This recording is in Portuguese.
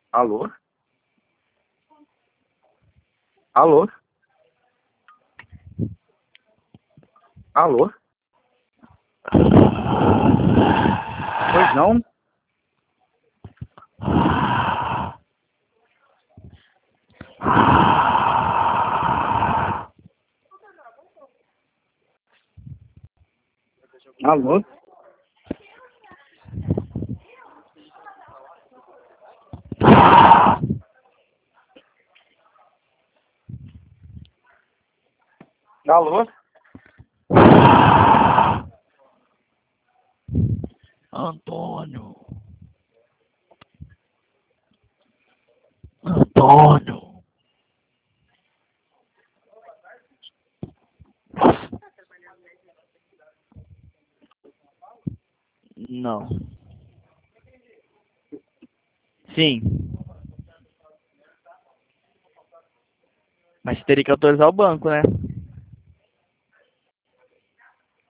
Alô? Alô? Alô? Pois não? Alô? Alô? Antônio. Antônio. Não. Sim. Mas teria que autorizar o banco, né?